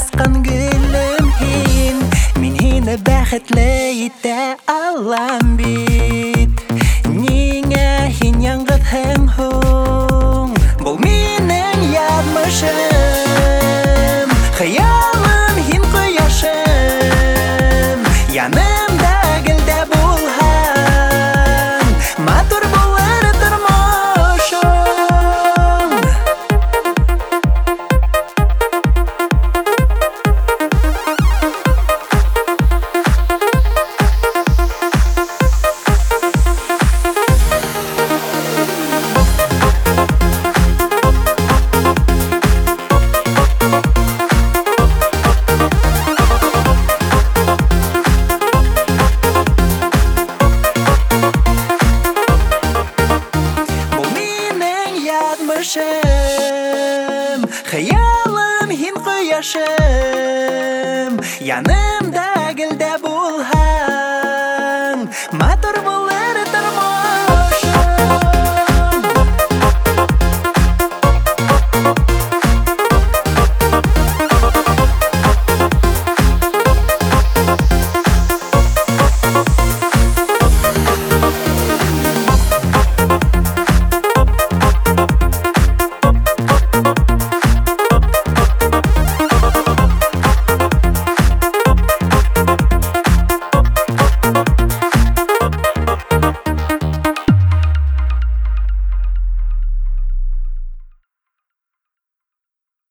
басқан гүлім хин. Мен хені бәхетлі ете алам бит. Неңе хин яңғыт хэң хуң. Бұл менің ядмышым, хыялым хин құяшым. Янымда гілді болған, матур болар тұрмышым. Хыялым хин құяшым, янымда гілді болған, матур